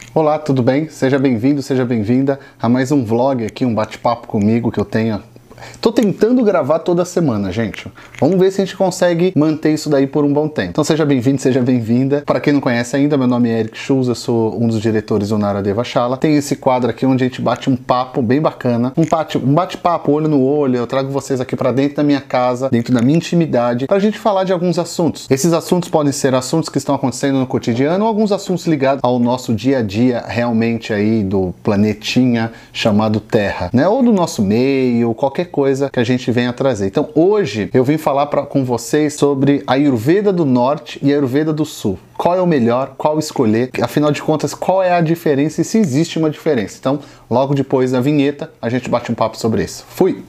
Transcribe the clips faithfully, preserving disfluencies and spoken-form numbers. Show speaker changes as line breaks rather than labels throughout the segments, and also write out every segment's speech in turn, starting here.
Olá, tudo bem? Seja bem-vindo, seja bem-vinda a mais um vlog aqui, um bate-papo comigo que eu tenho. Tô tentando gravar toda semana, gente. Vamos ver se a gente consegue manter isso daí por um bom tempo. Então seja bem-vindo, seja bem-vinda. Para quem não conhece ainda, meu nome é Eric Schulz, eu sou um dos diretores do Naradeva Shala. Tem esse quadro aqui onde a gente bate um papo bem bacana, um bate, um bate-papo, olho no olho. Eu trago vocês aqui para dentro da minha casa, dentro da minha intimidade, para a gente falar de alguns assuntos. Esses assuntos podem ser assuntos que estão acontecendo no cotidiano ou alguns assuntos ligados ao nosso dia a dia realmente aí do planetinha chamado Terra, né? Ou do nosso meio, qualquer coisa que a gente venha trazer. Então hoje eu vim falar pra, com vocês sobre a Ayurveda do Norte e a Ayurveda do Sul. Qual é o melhor, qual escolher, afinal de contas, qual é a diferença e se existe uma diferença. Então, logo depois da vinheta, a gente bate um papo sobre isso. Fui!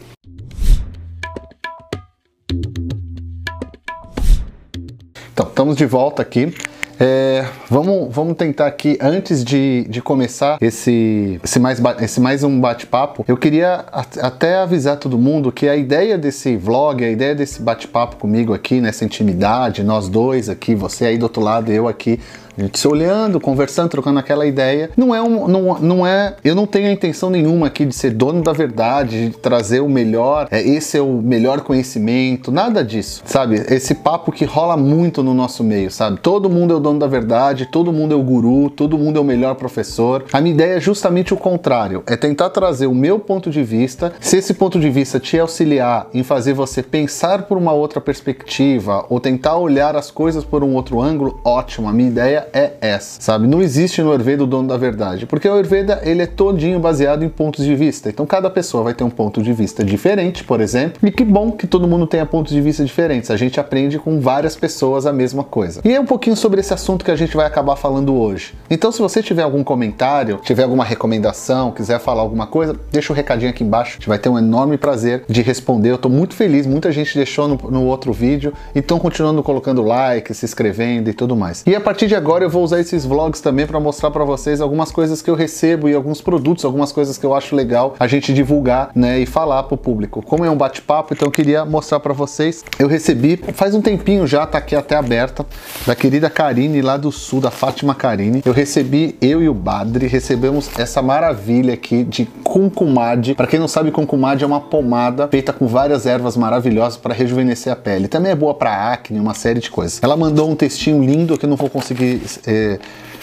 Então, estamos de volta aqui. É, vamos, vamos tentar aqui, antes de, de começar esse, esse, mais, esse mais um bate-papo, eu queria até avisar todo mundo que a ideia desse vlog, a ideia desse bate-papo comigo aqui, nessa intimidade, nós dois aqui, você aí do outro lado, eu aqui, a gente se olhando, conversando, trocando aquela ideia, não é um, não, não é, eu não tenho a intenção nenhuma aqui de ser dono da verdade, de trazer o melhor, é, esse é o melhor conhecimento, nada disso, sabe? Esse papo que rola muito no nosso meio, sabe? Todo mundo é o dono da verdade, todo mundo é o guru, todo mundo é o melhor professor. A minha ideia é justamente o contrário, é tentar trazer o meu ponto de vista, se esse ponto de vista te auxiliar em fazer você pensar por uma outra perspectiva, ou tentar olhar as coisas por um outro ângulo, ótimo, a minha ideia é essa, sabe? Não existe no Ayurveda o dono da verdade, porque o Ayurveda, ele é todinho baseado em pontos de vista, então cada pessoa vai ter um ponto de vista diferente, por exemplo, e que bom que todo mundo tenha pontos de vista diferentes, a gente aprende com várias pessoas a mesma coisa. E é um pouquinho sobre esse assunto que a gente vai acabar falando hoje. Então se você tiver algum comentário, tiver alguma recomendação, quiser falar alguma coisa, deixa um recadinho aqui embaixo, a gente vai ter um enorme prazer de responder. Eu tô muito feliz, muita gente deixou no, no outro vídeo e estão continuando colocando like, se inscrevendo e tudo mais. E a partir de agora eu vou usar esses vlogs também para mostrar para vocês algumas coisas que eu recebo e alguns produtos, algumas coisas que eu acho legal a gente divulgar, né, e falar pro público. Como é um bate-papo, então eu queria mostrar para vocês. Eu recebi, faz um tempinho já, tá aqui até aberta, da querida Karine lá do sul, da Fátima Karine. Eu recebi, eu e o Badri, recebemos essa maravilha aqui de Kumkumadi. Para quem não sabe, Kumkumadi é uma pomada feita com várias ervas maravilhosas para rejuvenescer a pele. Também é boa para acne, uma série de coisas. Ela mandou um textinho lindo que eu não vou conseguir é,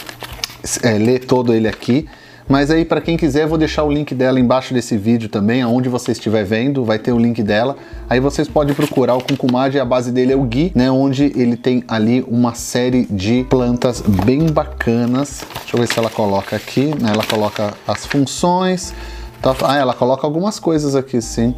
é, ler todo ele aqui, mas aí para quem quiser eu vou deixar o link dela embaixo desse vídeo também, aonde você estiver vendo, vai ter o link dela. Aí vocês podem procurar o Kumkumadi, a base dele é o ghee, né, onde ele tem ali uma série de plantas bem bacanas. Deixa eu ver se ela coloca aqui, né, ela coloca as funções, tá, ah, ela coloca algumas coisas aqui sim.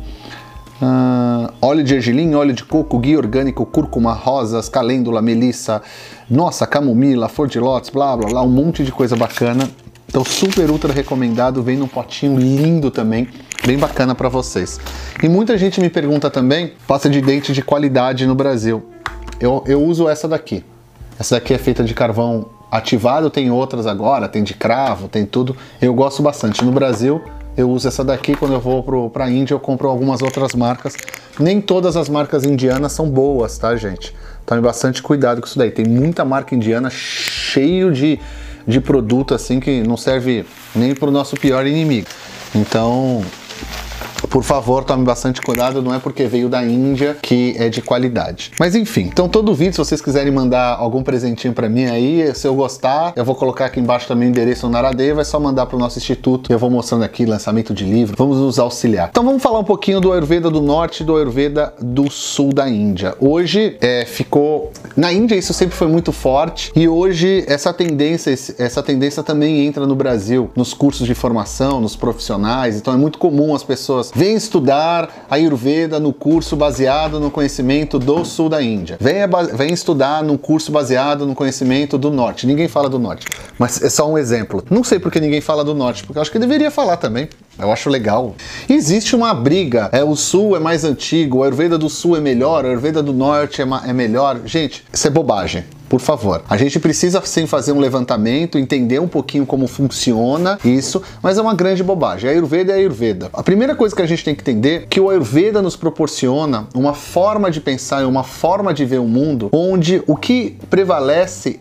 Uh, óleo de gergelim, óleo de coco, ghee orgânico, cúrcuma, rosas, calêndula, melissa, nossa, camomila, flor de lótus, blá blá blá, um monte de coisa bacana. Então super ultra recomendado, vem num potinho lindo também, bem bacana para vocês. E muita gente me pergunta também, pasta de dente de qualidade no Brasil. Eu, eu uso essa daqui, essa daqui é feita de carvão ativado, tem outras agora, tem de cravo, tem tudo, eu gosto bastante. No Brasil eu uso essa daqui, quando eu vou para a Índia eu compro algumas outras marcas. Nem todas as marcas indianas são boas, tá, gente? Tome bastante cuidado com isso daí. Tem muita marca indiana cheio de, de produto assim que não serve nem para o nosso pior inimigo. Então, por favor, tome bastante cuidado, não é porque veio da Índia que é de qualidade. Mas enfim, então todo vídeo, se vocês quiserem mandar algum presentinho pra mim aí, se eu gostar, eu vou colocar aqui embaixo também o endereço do Naradeva, é só mandar pro nosso instituto, eu vou mostrando aqui lançamento de livro, vamos nos auxiliar. Então vamos falar um pouquinho do Ayurveda do Norte e do Ayurveda do Sul da Índia. Hoje é, ficou... Na Índia isso sempre foi muito forte e hoje essa tendência, essa tendência também entra no Brasil, nos cursos de formação, nos profissionais, então é muito comum as pessoas vem estudar Ayurveda no curso baseado no conhecimento do sul da Índia. Venha, vem estudar num curso baseado no conhecimento do norte. Ninguém fala do norte, mas é só um exemplo. Não sei por que ninguém fala do norte, porque eu acho que deveria falar também. Eu acho legal. Existe uma briga, é, o sul é mais antigo, o Ayurveda do sul é melhor, o Ayurveda do norte é, é melhor. Gente, isso é bobagem. Por favor, a gente precisa sim fazer um levantamento, entender um pouquinho como funciona isso, mas é uma grande bobagem. A Ayurveda é a Ayurveda. A primeira coisa que a gente tem que entender é que o Ayurveda nos proporciona uma forma de pensar e uma forma de ver o mundo onde o que prevalece é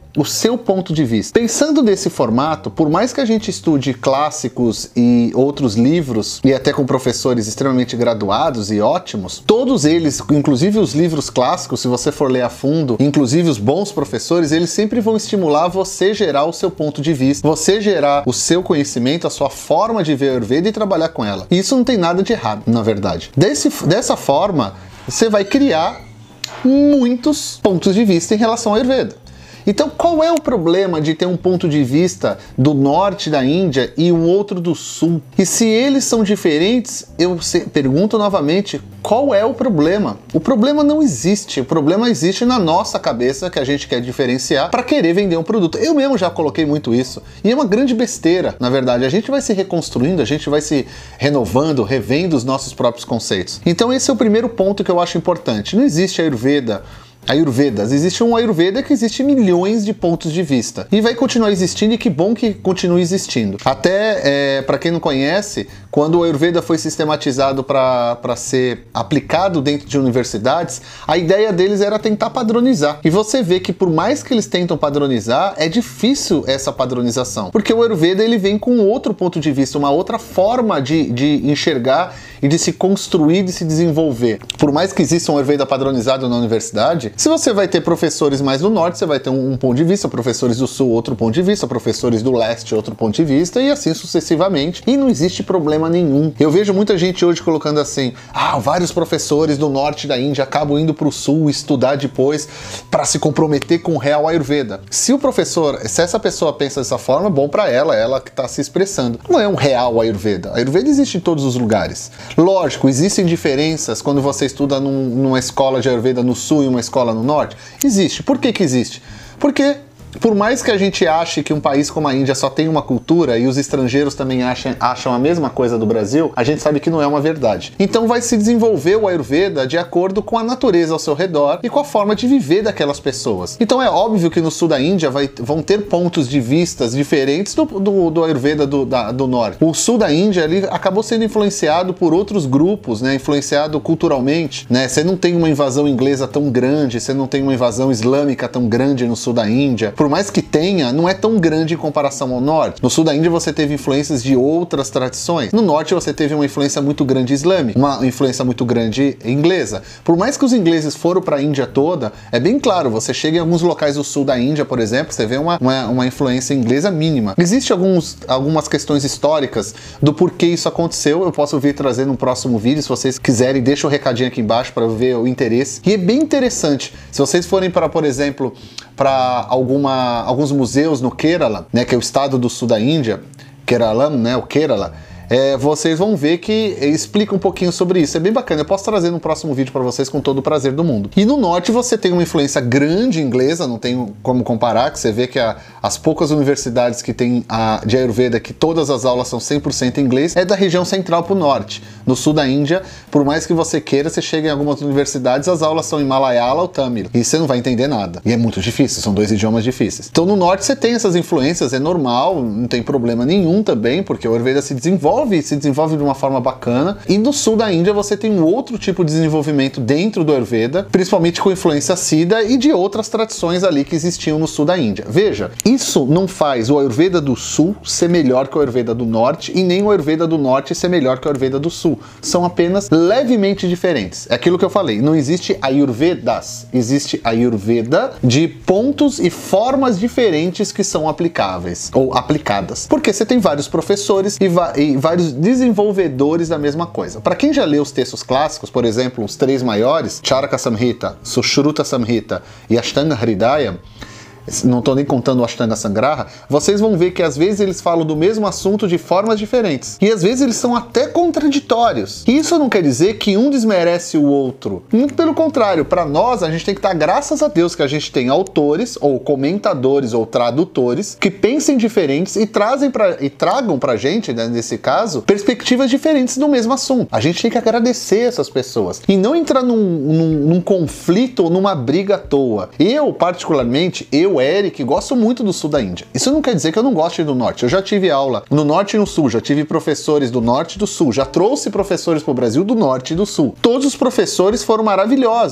o seu ponto de vista. Pensando desse formato, por mais que a gente estude clássicos e outros livros, e até com professores extremamente graduados e ótimos, todos eles, inclusive os livros clássicos, se você for ler a fundo, inclusive os bons professores, eles sempre vão estimular você gerar o seu ponto de vista, você gerar o seu conhecimento, a sua forma de ver a Ayurveda e trabalhar com ela. E isso não tem nada de errado, na verdade. Desse, dessa forma, você vai criar muitos pontos de vista em relação ao Ayurveda. Então, qual é o problema de ter um ponto de vista do norte da Índia e um outro do sul? E se eles são diferentes, eu pergunto novamente, qual é o problema? O problema não existe, o problema existe na nossa cabeça, que a gente quer diferenciar para querer vender um produto. Eu mesmo já coloquei muito isso, e é uma grande besteira, na verdade. A gente vai se reconstruindo, a gente vai se renovando, revendo os nossos próprios conceitos. Então esse é o primeiro ponto que eu acho importante. Não existe Ayurveda Ayurvedas. Existe um Ayurveda que existe milhões de pontos de vista. E vai continuar existindo, e que bom que continue existindo. Até, é, para quem não conhece, quando o Ayurveda foi sistematizado para ser aplicado dentro de universidades, a ideia deles era tentar padronizar. E você vê que por mais que eles tentam padronizar, é difícil essa padronização. Porque o Ayurveda ele vem com outro ponto de vista, uma outra forma de, de enxergar e de se construir, de se desenvolver. Por mais que exista um Ayurveda padronizado na universidade, se você vai ter professores mais do norte, você vai ter um, um ponto de vista, professores do sul, outro ponto de vista, professores do leste, outro ponto de vista, e assim sucessivamente. E não existe problema nenhum. Eu vejo muita gente hoje colocando assim, ah, vários professores do norte da Índia acabam indo para o sul estudar depois para se comprometer com o real Ayurveda. Se o professor, se essa pessoa pensa dessa forma, bom para ela, ela que está se expressando. Não é um real Ayurveda. Ayurveda existe em todos os lugares. Lógico, existem diferenças quando você estuda num, numa escola de Ayurveda no sul e uma escola no norte. Existe. Por que que existe? Porque por mais que a gente ache que um país como a Índia só tem uma cultura e os estrangeiros também acham, acham a mesma coisa do Brasil, a gente sabe que não é uma verdade. Então vai se desenvolver o Ayurveda de acordo com a natureza ao seu redor e com a forma de viver daquelas pessoas. Então é óbvio que no sul da Índia vai, vão ter pontos de vistas diferentes do, do, do Ayurveda do, da, do norte. O sul da Índia ele acabou sendo influenciado por outros grupos, né, influenciado culturalmente. Né? Você não tem uma invasão inglesa tão grande, você não tem uma invasão islâmica tão grande no sul da Índia. Por mais que tenha, não é tão grande em comparação ao norte. No sul da Índia você teve influências de outras tradições. No norte você teve uma influência muito grande islâmica, uma influência muito grande inglesa. Por mais que os ingleses foram para a Índia toda, é bem claro, você chega em alguns locais do sul da Índia, por exemplo, você vê uma, uma, uma influência inglesa mínima. Existem alguns, algumas questões históricas do porquê isso aconteceu, eu posso vir trazer no próximo vídeo, se vocês quiserem, deixa o um recadinho aqui embaixo para ver o interesse. E é bem interessante, se vocês forem para, por exemplo, para alguma alguns museus no Kerala, né, que é o estado do sul da Índia, Keralam, né, o Kerala, é, vocês vão ver que explica um pouquinho sobre isso. É bem bacana, eu posso trazer no próximo vídeo para vocês com todo o prazer do mundo. E no norte você tem uma influência grande inglesa, não tem como comparar, que você vê que a, as poucas universidades que tem a, de Ayurveda, que todas as aulas são cem por cento em inglês, é da região central para o norte. No sul da Índia, por mais que você queira, você chega em algumas universidades, as aulas são em Malayala ou Tamil, e você não vai entender nada. E é muito difícil, são dois idiomas difíceis. Então no norte você tem essas influências, é normal, não tem problema nenhum também, porque o Ayurveda se desenvolve se desenvolve de uma forma bacana, e no sul da Índia você tem um outro tipo de desenvolvimento dentro do Ayurveda, principalmente com influência Siddha e de outras tradições ali que existiam no sul da Índia. Veja, isso não faz o Ayurveda do sul ser melhor que o Ayurveda do norte e nem o Ayurveda do norte ser melhor que o Ayurveda do sul. São apenas levemente diferentes. É aquilo que eu falei, não existe Ayurvedas, existe Ayurveda de pontos e formas diferentes que são aplicáveis ou aplicadas. Porque você tem vários professores e, e vários desenvolvedores da mesma coisa. Para quem já leu os textos clássicos, por exemplo, os três maiores, Charaka Samhita, Sushruta Samhita e Ashtanga Hridaya, não estou nem contando o Ashtanga Sangraha, vocês vão ver que às vezes eles falam do mesmo assunto de formas diferentes. E às vezes eles são até contraditórios. E isso não quer dizer que um desmerece o outro. Muito pelo contrário, para nós a gente tem que estar, graças a Deus, que a gente tem autores, ou comentadores, ou tradutores, que pensem diferentes e, trazem pra, e tragam pra gente, né, nesse caso, perspectivas diferentes do mesmo assunto. A gente tem que agradecer essas pessoas. E não entrar num, num, num conflito ou numa briga à toa. Eu, particularmente, eu Eric, gosto muito do sul da Índia. Isso não quer dizer que eu não goste do norte. Eu já tive aula no norte e no sul, já tive professores do norte e do sul, já trouxe professores para o Brasil do norte e do sul. Todos os professores foram maravilhosos.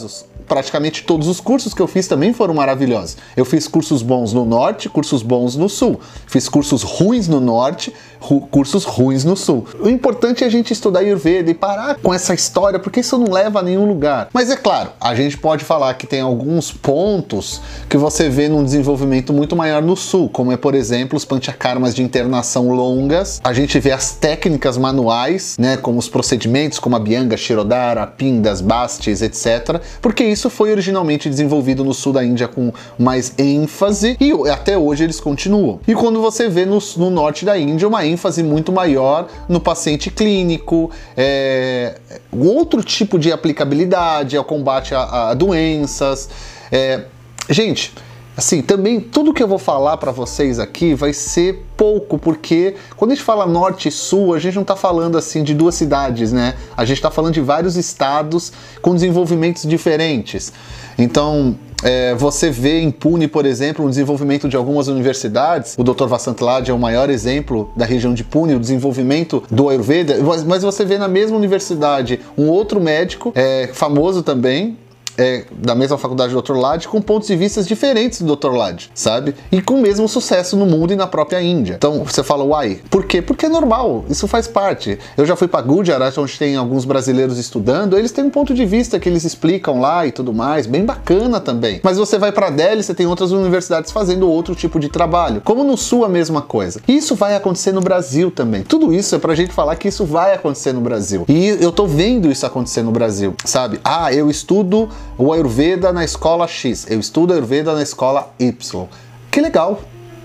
praticamente todos os cursos que eu fiz também foram maravilhosos. Eu fiz cursos bons no norte, cursos bons no sul. Fiz cursos ruins no norte, ru cursos ruins no sul. O importante é a gente estudar Ayurveda e parar com essa história, porque isso não leva a nenhum lugar. Mas é claro, a gente pode falar que tem alguns pontos que você vê num desenvolvimento muito maior no sul, como é, por exemplo, os panchakarmas de internação longas. A gente vê as técnicas manuais, né, como os procedimentos, como a Abhyanga, Shirodhara, Pindas, Bastis, etcétera. Porque isso foi originalmente desenvolvido no sul da Índia com mais ênfase e até hoje eles continuam. E quando você vê no, no norte da Índia uma ênfase muito maior no paciente clínico, é, outro tipo de aplicabilidade ao combate a, a doenças. É, gente, assim, também tudo que eu vou falar para vocês aqui vai ser pouco, porque quando a gente fala norte e sul, a gente não tá falando assim de duas cidades, né? A gente tá falando de vários estados com desenvolvimentos diferentes. Então, é, você vê em Pune, por exemplo, o desenvolvimento de algumas universidades. O doutor Vasant Lad é o maior exemplo da região de Pune, o desenvolvimento do Ayurveda, mas você vê na mesma universidade um outro médico, é, famoso também, É, da mesma faculdade do doutor Lad, com pontos de vista diferentes do doutor Lad, sabe? E com o mesmo sucesso no mundo e na própria Índia. Então você fala, uai, por quê? Porque é normal, isso faz parte. Eu já fui para Gujarat, onde tem alguns brasileiros estudando, eles têm um ponto de vista que eles explicam lá e tudo mais, bem bacana também. Mas você vai para Delhi, você tem outras universidades fazendo outro tipo de trabalho. Como no Sul, a mesma coisa. E isso vai acontecer no Brasil também. Tudo isso é pra gente falar que isso vai acontecer no Brasil. E eu tô vendo isso acontecer no Brasil, sabe? Ah, eu estudo o Ayurveda na escola X, eu estudo Ayurveda na escola Y. Que legal!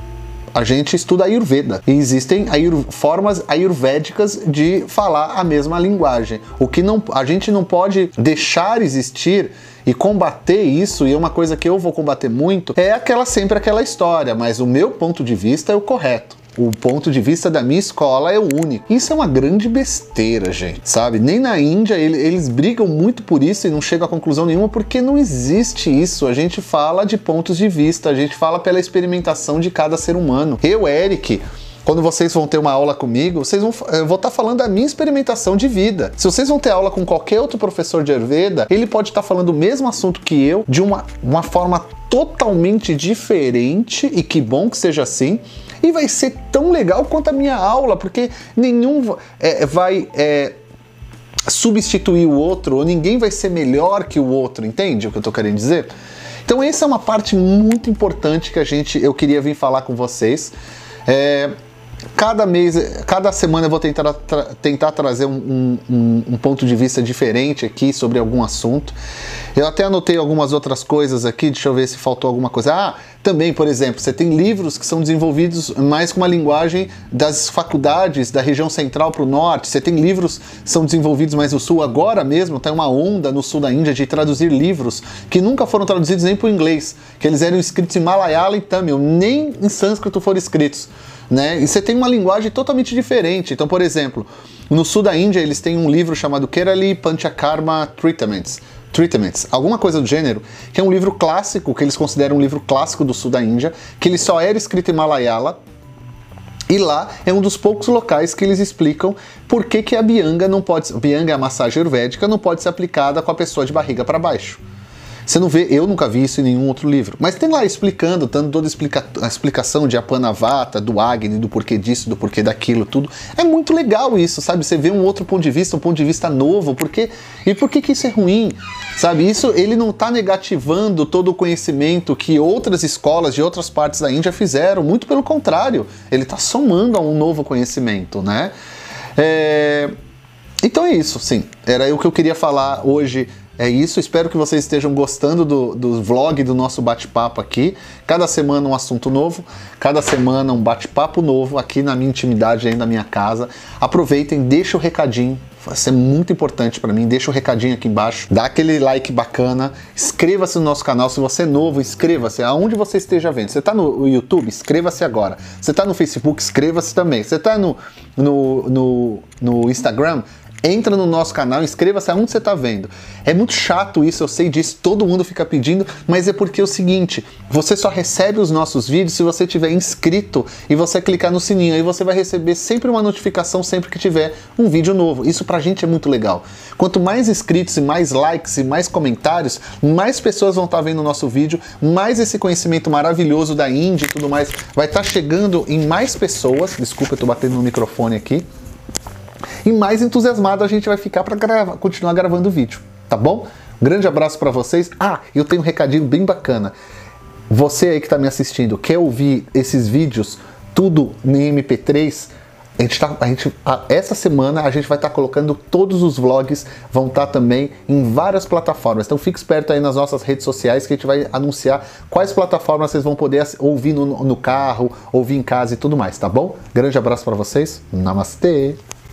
A gente estuda Ayurveda e existem ayur, formas ayurvédicas de falar a mesma linguagem. O que não, a gente não pode deixar existir e combater isso, e é uma coisa que eu vou combater muito, é aquela sempre aquela história, mas o meu ponto de vista é o correto. O ponto de vista da minha escola é o único. Isso é uma grande besteira, gente, sabe? Nem na Índia ele, eles brigam muito por isso e não chegam a conclusão nenhuma, porque não existe isso. A gente fala de pontos de vista, a gente fala pela experimentação de cada ser humano. Eu, Eric, quando vocês vão ter uma aula comigo, vocês vão, eu vou estar falando da minha experimentação de vida. Se vocês vão ter aula com qualquer outro professor de Ayurveda, ele pode estar falando o mesmo assunto que eu, de uma, uma forma totalmente diferente, e que bom que seja assim, e vai ser tão legal quanto a minha aula, porque nenhum é, vai é, substituir o outro, ou ninguém vai ser melhor que o outro, entende o que eu tô querendo dizer? Então essa é uma parte muito importante que a gente, eu queria vir falar com vocês. É, cada mês, cada semana eu vou tentar, tra tentar trazer um, um, um ponto de vista diferente aqui sobre algum assunto. Eu até anotei algumas outras coisas aqui, deixa eu ver se faltou alguma coisa. Ah, também, por exemplo, você tem livros que são desenvolvidos mais com uma linguagem das faculdades da região central para o norte. Você tem livros que são desenvolvidos mais no sul. Agora mesmo tem uma onda no sul da Índia de traduzir livros que nunca foram traduzidos nem para o inglês, que eles eram escritos em Malayalam e Tamil, nem em sânscrito foram escritos, né? E você tem uma linguagem totalmente diferente. Então, por exemplo, no sul da Índia eles têm um livro chamado Kerala Panchakarma Treatments, Treatments, alguma coisa do gênero, que é um livro clássico, que eles consideram um livro clássico do sul da Índia, que ele só era escrito em Malayalam, e lá é um dos poucos locais que eles explicam por que que a Abhyanga não pode, Abhyanga é a massagem ayurvédica, não pode ser aplicada com a pessoa de barriga para baixo. Você não vê, eu nunca vi isso em nenhum outro livro, mas tem lá explicando, dando toda a, explica, a explicação de Apanavata, do Agni, do porquê disso, do porquê daquilo, tudo. É muito legal isso, sabe? Você vê um outro ponto de vista, um ponto de vista novo, porque, e por que que isso é ruim? Sabe, isso ele não está negativando todo o conhecimento que outras escolas de outras partes da Índia fizeram, muito pelo contrário, ele está somando a um novo conhecimento, né? É... Então é isso, sim, era o que eu queria falar hoje. É isso, espero que vocês estejam gostando do, do vlog, do nosso bate-papo aqui. Cada semana um assunto novo, cada semana um bate-papo novo aqui na minha intimidade, aí na minha casa. Aproveitem, deixa o recadinho, vai ser muito importante para mim, deixa o recadinho aqui embaixo, dá aquele like bacana, inscreva-se no nosso canal, se você é novo, inscreva-se, aonde você esteja vendo. Você está no YouTube, inscreva-se agora. Você está no Facebook, inscreva-se também. Você está no, no, no, no Instagram, Entra no nosso canal, inscreva-se aonde você está vendo. É muito chato isso, eu sei disso, todo mundo fica pedindo, mas é porque é o seguinte, você só recebe os nossos vídeos se você tiver inscrito e você clicar no sininho, aí você vai receber sempre uma notificação sempre que tiver um vídeo novo. Isso pra gente é muito legal. Quanto mais inscritos e mais likes e mais comentários, mais pessoas vão estar vendo o nosso vídeo, mais esse conhecimento maravilhoso da Índia e tudo mais vai estar chegando em mais pessoas. Desculpa, eu tô batendo no microfone aqui. E mais entusiasmado a gente vai ficar para gravar, continuar gravando o vídeo, tá bom? Grande abraço para vocês. Ah, eu tenho um recadinho bem bacana. Você aí que está me assistindo, quer ouvir esses vídeos tudo em M P três? A gente tá, a gente, a, essa semana a gente vai estar tá colocando todos os vlogs, vão estar tá também em várias plataformas. Então fique esperto aí nas nossas redes sociais que a gente vai anunciar quais plataformas vocês vão poder ouvir no, no carro, ouvir em casa e tudo mais, tá bom? Grande abraço para vocês. Namastê!